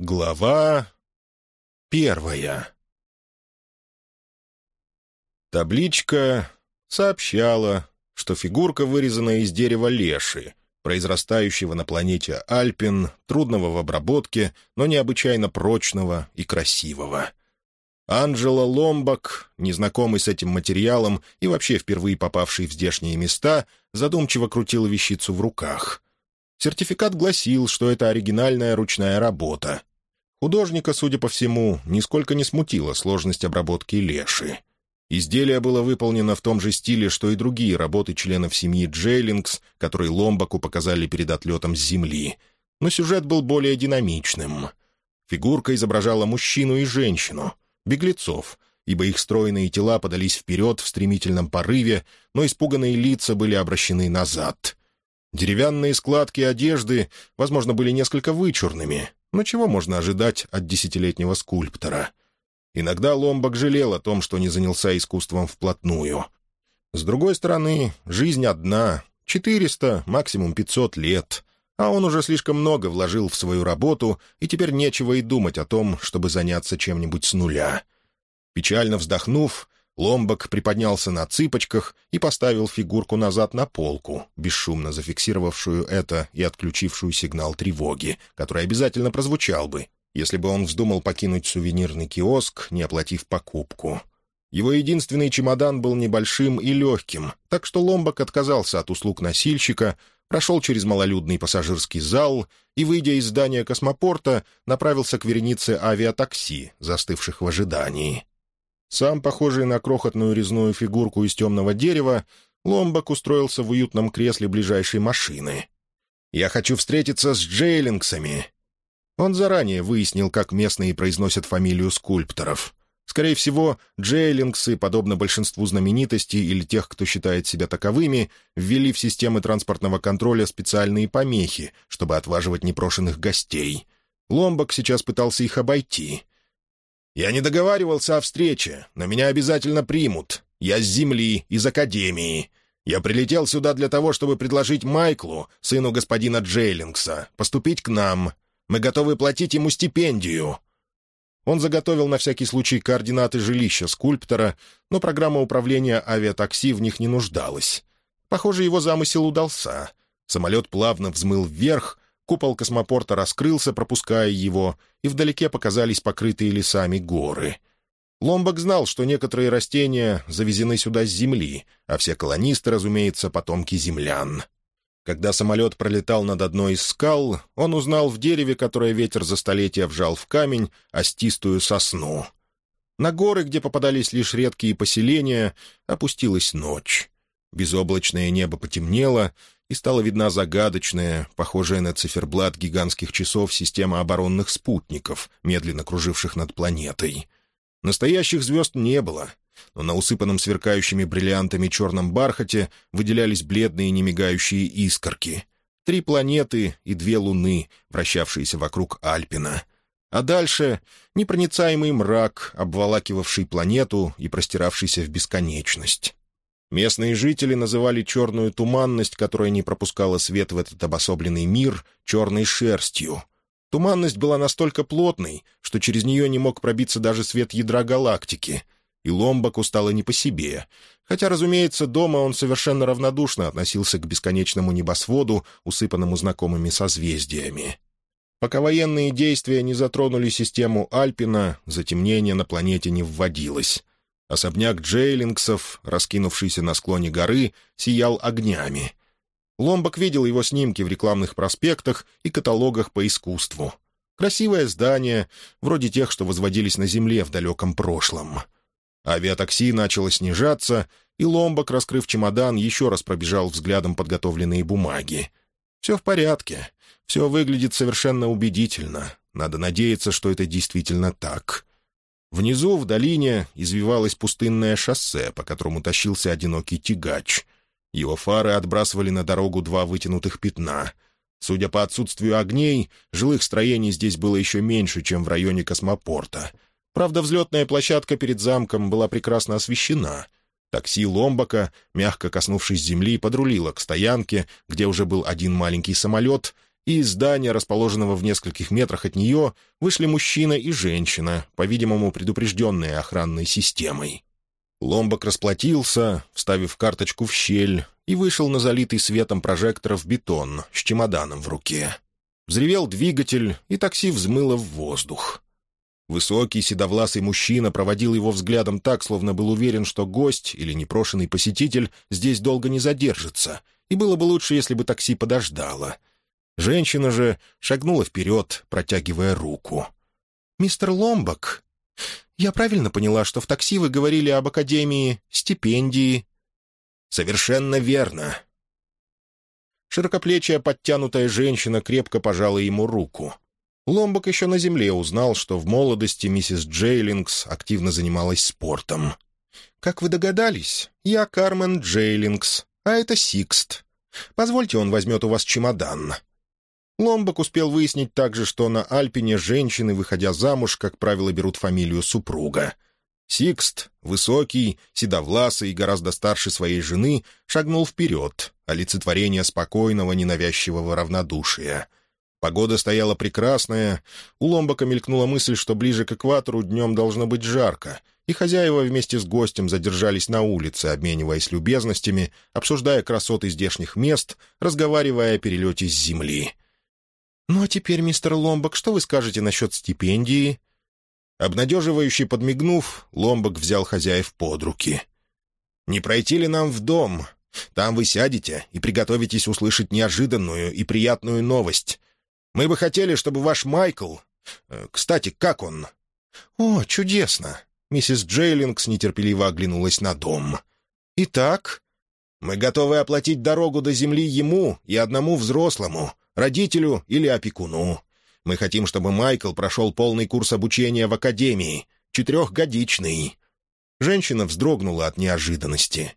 Глава 1. Табличка сообщала, что фигурка вырезана из дерева леши, произрастающего на планете Альпин, трудного в обработке, но необычайно прочного и красивого. Анджело Ломбак, незнакомый с этим материалом и вообще впервые попавший в здешние места, задумчиво крутил вещицу в руках. Сертификат гласил, что это оригинальная ручная работа. Художника, судя по всему, нисколько не смутила сложность обработки леши. Изделие было выполнено в том же стиле, что и другие работы членов семьи Джейлингс, которые Ломбаку показали перед отлетом с Земли. Но сюжет был более динамичным. Фигурка изображала мужчину и женщину, беглецов, ибо их стройные тела подались вперед в стремительном порыве, но испуганные лица были обращены назад. Деревянные складки одежды, возможно, были несколько вычурными, но чего можно ожидать от десятилетнего скульптора? Иногда Ломбак жалел о том, что не занялся искусством вплотную. С другой стороны, жизнь одна, 400, максимум 500 лет, а он уже слишком много вложил в свою работу, и теперь нечего и думать о том, чтобы заняться чем-нибудь с нуля. Печально вздохнув, Ломбак приподнялся на цыпочках и поставил фигурку назад на полку, бесшумно зафиксировавшую это и отключившую сигнал тревоги, который обязательно прозвучал бы, если бы он вздумал покинуть сувенирный киоск, не оплатив покупку. Его единственный чемодан был небольшим и легким, так что Ломбак отказался от услуг носильщика, прошел через малолюдный пассажирский зал и, выйдя из здания космопорта, направился к веренице авиатакси, застывших в ожидании. Сам, похожий на крохотную резную фигурку из темного дерева, Ломбак устроился в уютном кресле ближайшей машины. «Я хочу встретиться с Джейлингсами». Он заранее выяснил, как местные произносят фамилию скульпторов. Скорее всего, Джейлингсы, подобно большинству знаменитостей или тех, кто считает себя таковыми, ввели в системы транспортного контроля специальные помехи, чтобы отваживать непрошенных гостей. Ломбак сейчас пытался их обойти. «Я не договаривался о встрече, но меня обязательно примут. Я с Земли, из Академии. Я прилетел сюда для того, чтобы предложить Майклу, сыну господина Джейлингса, поступить к нам. Мы готовы платить ему стипендию». Он заготовил на всякий случай координаты жилища скульптора, но программа управления авиатакси в них не нуждалась. Похоже, его замысел удался. Самолет плавно взмыл вверх, купол космопорта раскрылся, пропуская его, и вдалеке показались покрытые лесами горы. Ломбак знал, что некоторые растения завезены сюда с Земли, а все колонисты, разумеется, потомки землян. Когда самолет пролетал над одной из скал, он узнал в дереве, которое ветер за столетия вжал в камень, остистую сосну. На горы, где попадались лишь редкие поселения, опустилась ночь. Безоблачное небо потемнело, и стала видна загадочная, похожая на циферблат гигантских часов система оборонных спутников, медленно круживших над планетой. Настоящих звезд не было, но на усыпанном сверкающими бриллиантами черном бархате выделялись бледные немигающие искорки. 3 планеты и 2 луны, вращавшиеся вокруг Альпина. А дальше непроницаемый мрак, обволакивавший планету и простиравшийся в бесконечность. Местные жители называли черную туманность, которая не пропускала свет в этот обособленный мир, черной шерстью. Туманность была настолько плотной, что через нее не мог пробиться даже свет ядра галактики, и Ломбаку стало не по себе, хотя, разумеется, дома он совершенно равнодушно относился к бесконечному небосводу, усыпанному знакомыми созвездиями. Пока военные действия не затронули систему Альпина, затемнение на планете не вводилось. Особняк Джейлингсов, раскинувшийся на склоне горы, сиял огнями. Ломбак видел его снимки в рекламных проспектах и каталогах по искусству. Красивое здание, вроде тех, что возводились на Земле в далеком прошлом. Авиатакси начало снижаться, и Ломбак, раскрыв чемодан, еще раз пробежал взглядом подготовленные бумаги. Все в порядке, все выглядит совершенно убедительно. Надо надеяться, что это действительно так. Внизу, в долине, извивалось пустынное шоссе, по которому тащился одинокий тягач. Его фары отбрасывали на дорогу 2 вытянутых пятна. Судя по отсутствию огней, жилых строений здесь было еще меньше, чем в районе космопорта. Правда, взлетная площадка перед замком была прекрасно освещена. Такси Ломбака, мягко коснувшись земли, подрулило к стоянке, где уже был один маленький самолет, и из здания, расположенного в нескольких метрах от нее, вышли мужчина и женщина, по-видимому, предупрежденные охранной системой. Ломбок расплатился, вставив карточку в щель, и вышел на залитый светом прожекторов бетон с чемоданом в руке. Взревел двигатель, и такси взмыло в воздух. Высокий седовласый мужчина проводил его взглядом так, словно был уверен, что гость или непрошенный посетитель здесь долго не задержится, и было бы лучше, если бы такси подождало. Женщина же шагнула вперед, протягивая руку. «Мистер Ломбок, я правильно поняла, что в такси вы говорили об академии, стипендии?» «Совершенно верно». Широкоплечья подтянутая женщина крепко пожала ему руку. Ломбок еще на земле узнал, что в молодости миссис Джейлингс активно занималась спортом. «Как вы догадались, я Кармен Джейлингс, а это Сикст. Позвольте, он возьмет у вас чемодан». Ломбок успел выяснить также, что на Альпине женщины, выходя замуж, как правило, берут фамилию супруга. Сикст, высокий, седовласый и гораздо старше своей жены, шагнул вперед, олицетворение спокойного, ненавязчивого равнодушия. Погода стояла прекрасная. У Ломбока мелькнула мысль, что ближе к экватору днем должно быть жарко, и хозяева вместе с гостем задержались на улице, обмениваясь любезностями, обсуждая красоты здешних мест, разговаривая о перелете с земли. «Ну а теперь, мистер Ломбок, что вы скажете насчет стипендии?» Обнадеживающе подмигнув, Ломбок взял хозяев под руки. «Не пройти ли нам в дом? Там вы сядете и приготовитесь услышать неожиданную и приятную новость. Мы бы хотели, чтобы ваш Майкл... Кстати, как он?» «О, чудесно!» Миссис Джейлингс нетерпеливо оглянулась на дом. «Итак, мы готовы оплатить дорогу до земли ему и одному взрослому, родителю или опекуну. Мы хотим, чтобы Майкл прошел полный курс обучения в академии, 4-годичный». Женщина вздрогнула от неожиданности.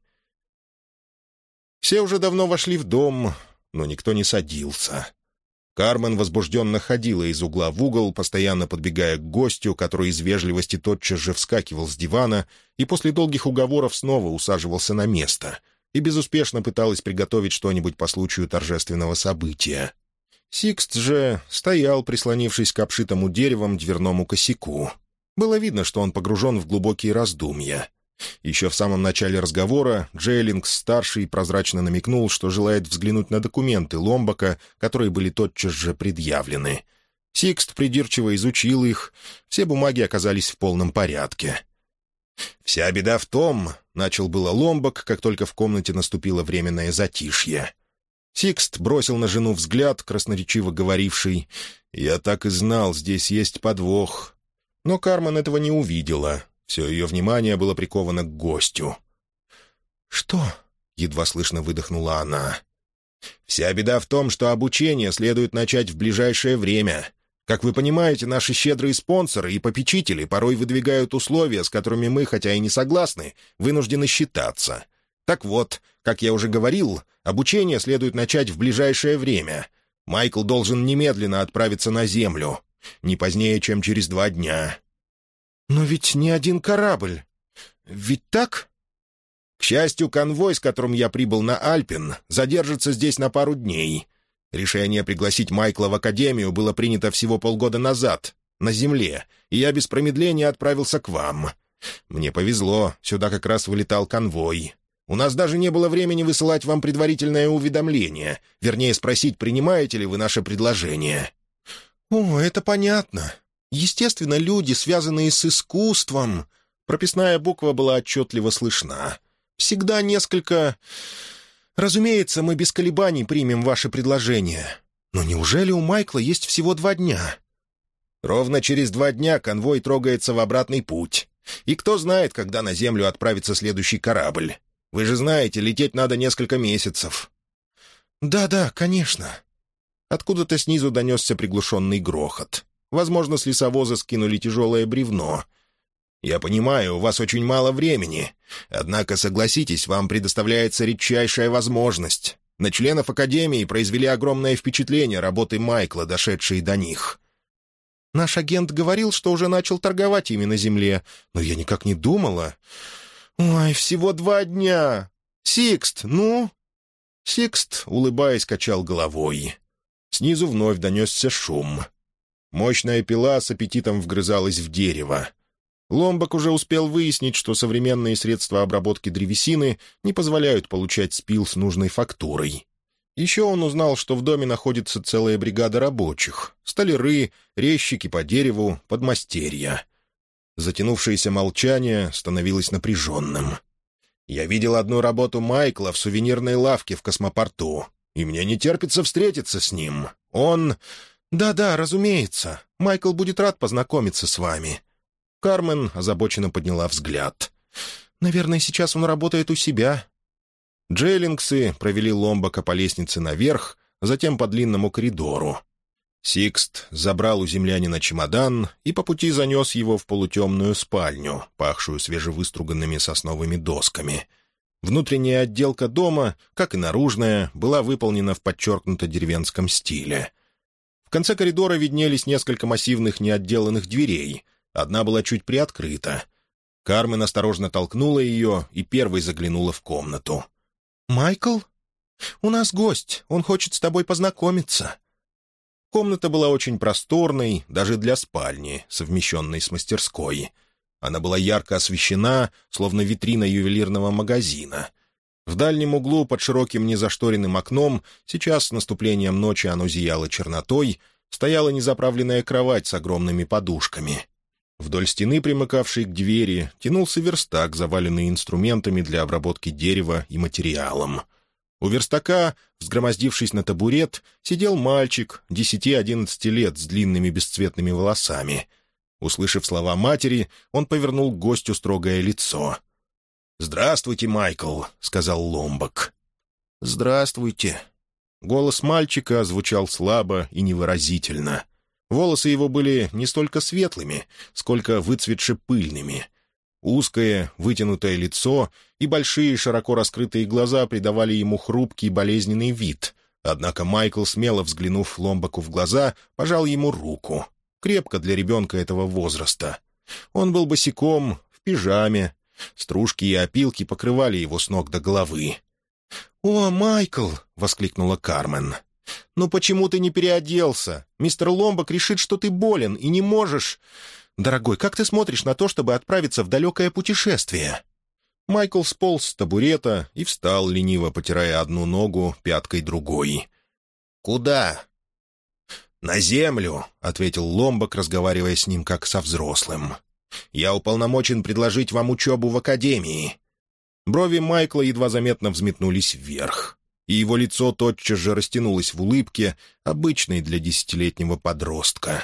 Все уже давно вошли в дом, но никто не садился. Кармен возбужденно ходила из угла в угол, постоянно подбегая к гостю, который из вежливости тотчас же вскакивал с дивана и после долгих уговоров снова усаживался на место и безуспешно пыталась приготовить что-нибудь по случаю торжественного события. Сикст же стоял, прислонившись к обшитому деревом дверному косяку. Было видно, что он погружен в глубокие раздумья. Еще в самом начале разговора Джейлингс-старший прозрачно намекнул, что желает взглянуть на документы Ломбока, которые были тотчас же предъявлены. Сикст придирчиво изучил их, все бумаги оказались в полном порядке. «Вся беда в том», — начал было Ломбок, как только в комнате наступило временное затишье. Сикст бросил на жену взгляд, красноречиво говоривший: «Я так и знал, здесь есть подвох». Но Кармен этого не увидела. Все ее внимание было приковано к гостю. «Что?» — едва слышно выдохнула она. «Вся беда в том, что обучение следует начать в ближайшее время. Как вы понимаете, наши щедрые спонсоры и попечители порой выдвигают условия, с которыми мы, хотя и не согласны, вынуждены считаться. Так вот, как я уже говорил, обучение следует начать в ближайшее время. Майкл должен немедленно отправиться на Землю, не позднее, чем через 2 дня». «Но ведь не один корабль. Ведь так?» «К счастью, конвой, с которым я прибыл на Альпин, задержится здесь на пару дней. Решение пригласить Майкла в академию было принято всего полгода назад, на Земле, и я без промедления отправился к вам. Мне повезло, сюда как раз вылетал конвой. У нас даже не было времени высылать вам предварительное уведомление, вернее, спросить, принимаете ли вы наше предложение». «О, это понятно. Естественно, люди, связанные с искусством...» Прописная буква была отчетливо слышна. «Всегда несколько... Разумеется, мы без колебаний примем ваше предложение. Но неужели у Майкла есть всего 2 дня?» «Ровно через 2 дня конвой трогается в обратный путь. И кто знает, когда на Землю отправится следующий корабль. Вы же знаете, лететь надо несколько месяцев». «Да-да, конечно». Откуда-то снизу донесся приглушенный грохот. Возможно, с лесовоза скинули тяжелое бревно. «Я понимаю, у вас очень мало времени. Однако, согласитесь, вам предоставляется редчайшая возможность. На членов Академии произвели огромное впечатление работы Майкла, дошедшие до них». «Наш агент говорил, что уже начал торговать ими на Земле, но я никак не думала. Ой, всего 2 дня. Сикст, ну?» Сикст, улыбаясь, качал головой. Снизу вновь донесся шум. Мощная пила с аппетитом вгрызалась в дерево. Ломбак уже успел выяснить, что современные средства обработки древесины не позволяют получать спил с нужной фактурой. Еще он узнал, что в доме находится целая бригада рабочих — столяры, резчики по дереву, подмастерья. Затянувшееся молчание становилось напряженным. «Я видел одну работу Майкла в сувенирной лавке в космопорту, и мне не терпится встретиться с ним. Он...» «Да-да, разумеется. Майкл будет рад познакомиться с вами». Кармен озабоченно подняла взгляд. «Наверное, сейчас он работает у себя». Джейлингсы провели Ломбака по лестнице наверх, затем по длинному коридору. Сикст забрал у землянина чемодан и по пути занес его в полутемную спальню, пахшую свежевыструганными сосновыми досками. Внутренняя отделка дома, как и наружная, была выполнена в подчеркнуто деревенском стиле. В конце коридора виднелись несколько массивных неотделанных дверей. Одна была чуть приоткрыта. Кармен осторожно толкнула ее и первой заглянула в комнату. «Майкл? У нас гость. Он хочет с тобой познакомиться». Комната была очень просторной, даже для спальни, совмещенной с мастерской. Она была ярко освещена, словно витрина ювелирного магазина. В дальнем углу под широким незашторенным окном, сейчас с наступлением ночи оно зияло чернотой, стояла незаправленная кровать с огромными подушками. Вдоль стены, примыкавшей к двери, тянулся верстак, заваленный инструментами для обработки дерева и материалом. У верстака, взгромоздившись на табурет, сидел мальчик 10-11 лет с длинными бесцветными волосами. Услышав слова матери, он повернул к гостю строгое лицо. «Здравствуйте, Майкл», — сказал Ломбак. «Здравствуйте». Голос мальчика звучал слабо и невыразительно. Волосы его были не столько светлыми, сколько выцветше пыльными. Узкое, вытянутое лицо и большие, широко раскрытые глаза придавали ему хрупкий, болезненный вид. Однако Майкл, смело взглянув Ломбаку в глаза, пожал ему руку. Крепко для ребенка этого возраста. Он был босиком, в пижаме. Стружки и опилки покрывали его с ног до головы. «О, Майкл!» — воскликнула Кармен. «Ну почему ты не переоделся? Мистер Ломбак решит, что ты болен и не можешь... Дорогой, как ты смотришь на то, чтобы отправиться в далекое путешествие?» Майкл сполз с табурета и встал, лениво потирая одну ногу пяткой другой. «Куда?» «На землю», — ответил Ломбак, разговаривая с ним как со взрослым. «Я уполномочен предложить вам учебу в академии». Брови Майкла едва заметно взметнулись вверх, и его лицо тотчас же растянулось в улыбке, обычной для 10-летнего подростка.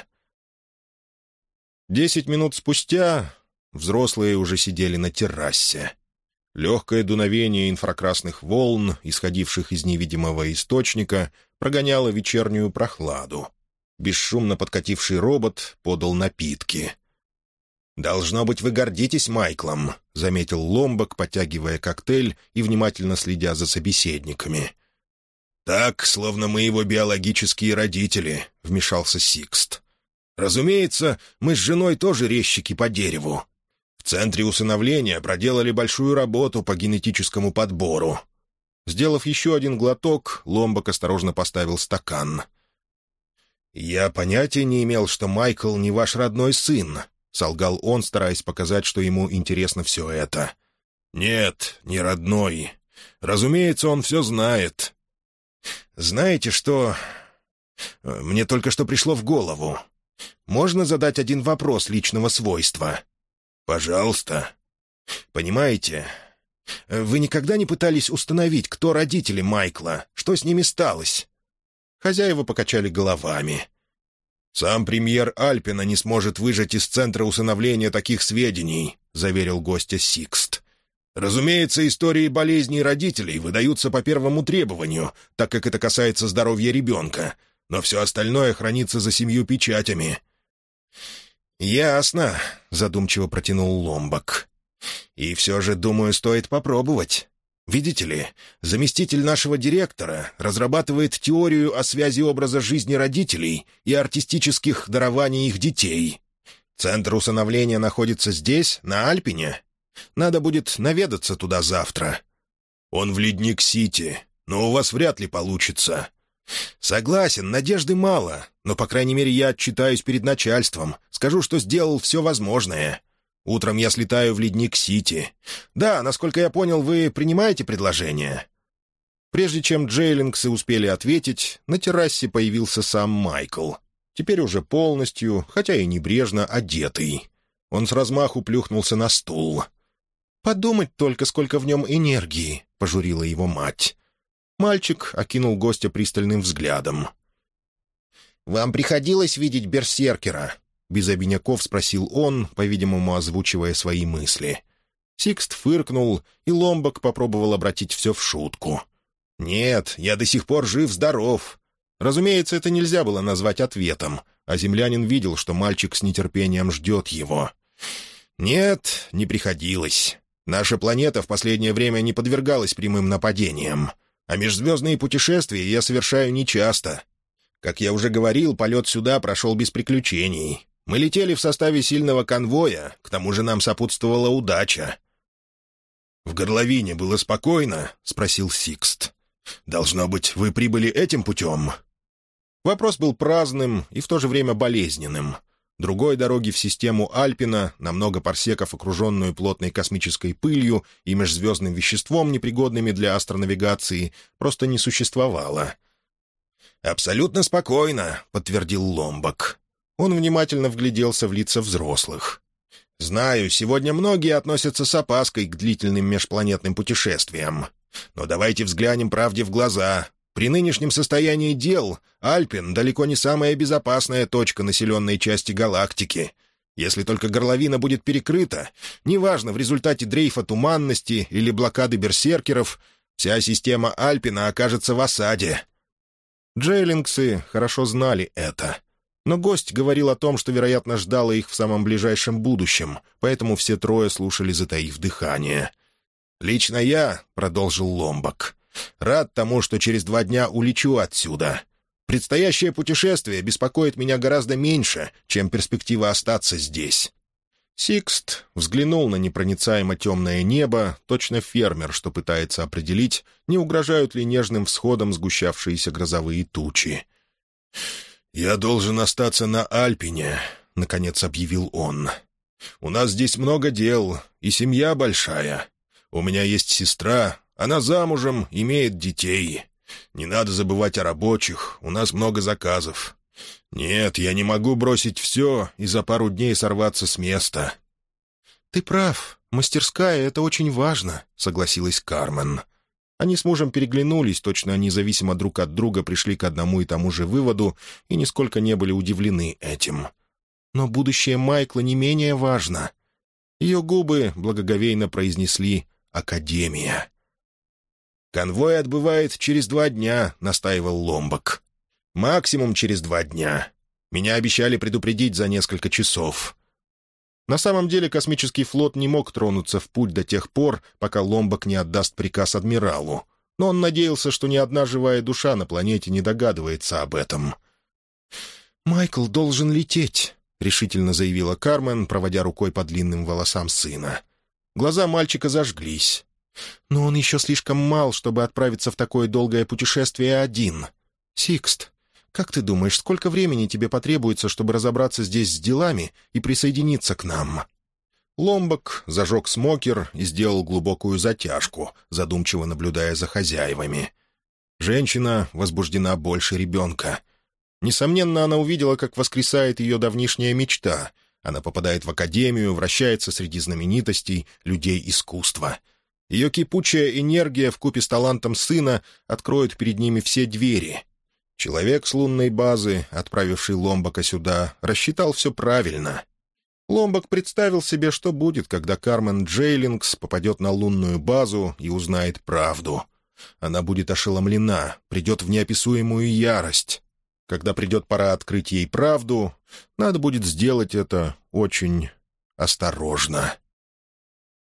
10 минут спустя взрослые уже сидели на террасе. Легкое дуновение инфракрасных волн, исходивших из невидимого источника, прогоняло вечернюю прохладу. Бесшумно подкативший робот подал напитки. «Должно быть, вы гордитесь Майклом», — заметил Ломбак, потягивая коктейль и внимательно следя за собеседниками. «Так, словно мы его биологические родители», — вмешался Сикст. «Разумеется, мы с женой тоже резчики по дереву. В центре усыновления проделали большую работу по генетическому подбору». Сделав еще один глоток, Ломбак осторожно поставил стакан. «Я понятия не имел, что Майкл не ваш родной сын», — солгал он, стараясь показать, что ему интересно все это. «Нет, не родной. Разумеется, он все знает. Знаете что? Мне только что пришло в голову. Можно задать один вопрос личного свойства?» «Пожалуйста». «Понимаете, вы никогда не пытались установить, кто родители Майкла, что с ними сталось?» Хозяева покачали головами. «Сам премьер Альпина не сможет выжать из центра усыновления таких сведений», — заверил гостя Сикст. «Разумеется, истории болезней родителей выдаются по первому требованию, так как это касается здоровья ребенка, но все остальное хранится за 7 печатями». «Ясно», — задумчиво протянул Ломбак. «И все же, думаю, стоит попробовать. Видите ли, заместитель нашего директора разрабатывает теорию о связи образа жизни родителей и артистических дарований их детей. Центр усыновления находится здесь, на Альпине. Надо будет наведаться туда завтра». «Он в Ледник-Сити, но у вас вряд ли получится. «Согласен, надежды мало, но, по крайней мере, я отчитаюсь перед начальством, скажу, что сделал все возможное. Утром я слетаю в Ледник-Сити. Да, насколько я понял, вы принимаете предложение?» Прежде чем Джейлингсы успели ответить, на террасе появился сам Майкл. Теперь уже полностью, хотя и небрежно, одетый. Он с размаху плюхнулся на стул. «Подумать только, сколько в нем энергии», — пожурила его мать. Мальчик окинул гостя пристальным взглядом. «Вам приходилось видеть берсеркера?» — без обиняков спросил он, по-видимому, озвучивая свои мысли. Сикст фыркнул, и Ломбок попробовал обратить все в шутку. «Нет, я до сих пор жив-здоров». Разумеется, это нельзя было назвать ответом, а землянин видел, что мальчик с нетерпением ждет его. «Нет, не приходилось. Наша планета в последнее время не подвергалась прямым нападениям, а межзвездные путешествия я совершаю нечасто. Как я уже говорил, полет сюда прошел без приключений. Мы летели в составе сильного конвоя, к тому же нам сопутствовала удача». «В горловине было спокойно?» — спросил Сикст. «Должно быть, вы прибыли этим путем?» Вопрос был праздным и в то же время болезненным. Другой дороги в систему Альпина, на много парсеков окруженную плотной космической пылью и межзвездным веществом, непригодными для астронавигации, просто не существовало. «Абсолютно спокойно», — подтвердил Ломбок. Он внимательно вгляделся в лица взрослых. «Знаю, сегодня многие относятся с опаской к длительным межпланетным путешествиям. Но давайте взглянем правде в глаза. При нынешнем состоянии дел Альпин далеко не самая безопасная точка населенной части галактики. Если только горловина будет перекрыта, неважно, в результате дрейфа туманности или блокады берсеркеров, вся система Альпина окажется в осаде». Джейлингсы хорошо знали это. Но гость говорил о том, что, вероятно, ждало их в самом ближайшем будущем, поэтому все трое слушали, затаив дыхание. «Лично я», — продолжил Ломбок, — «рад тому, что через 2 дня улечу отсюда. Предстоящее путешествие беспокоит меня гораздо меньше, чем перспектива остаться здесь». Сикст взглянул на непроницаемо темное небо, точно фермер, что пытается определить, не угрожают ли нежным всходом сгущавшиеся грозовые тучи. «Я должен остаться на Альпине», — наконец объявил он. «У нас здесь много дел, и семья большая. У меня есть сестра, она замужем, имеет детей. Не надо забывать о рабочих, у нас много заказов. Нет, я не могу бросить все и за пару дней сорваться с места». «Ты прав, мастерская — это очень важно», — согласилась Кармен. Они с мужем переглянулись, точно независимо друг от друга пришли к одному и тому же выводу и нисколько не были удивлены этим. «Но будущее Майкла не менее важно». Ее губы благоговейно произнесли «Академия». «Конвой отбывает через 2 дня», — настаивал Ломбок. «Максимум через 2 дня. Меня обещали предупредить за несколько часов». На самом деле космический флот не мог тронуться в путь до тех пор, пока Ломбок не отдаст приказ адмиралу. Но он надеялся, что ни одна живая душа на планете не догадывается об этом. «Майкл должен лететь», — решительно заявила Кармен, проводя рукой по длинным волосам сына. Глаза мальчика зажглись. «Но он еще слишком мал, чтобы отправиться в такое долгое путешествие один. Сикст, как ты думаешь, сколько времени тебе потребуется, чтобы разобраться здесь с делами и присоединиться к нам?» Ломбок зажег смокер и сделал глубокую затяжку, задумчиво наблюдая за хозяевами. Женщина возбуждена больше ребенка. Несомненно, она увидела, как воскресает ее давнишняя мечта. Она попадает в академию, вращается среди знаменитостей, людей искусства. Ее кипучая энергия вкупе с талантом сына откроет перед ними все двери. Человек с лунной базы, отправивший Ломбока сюда, рассчитал все правильно. Ломбок представил себе, что будет, когда Кармен Джейлингс попадет на лунную базу и узнает правду. Она будет ошеломлена, придет в неописуемую ярость. Когда придет пора открыть ей правду, надо будет сделать это очень осторожно.